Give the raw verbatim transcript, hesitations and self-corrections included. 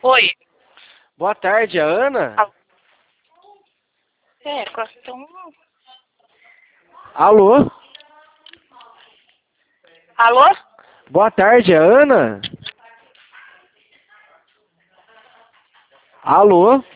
Oi. Boa tarde, a Ana? Alô? É, Costão. Alô? Alô? Boa tarde, a Ana? Alô?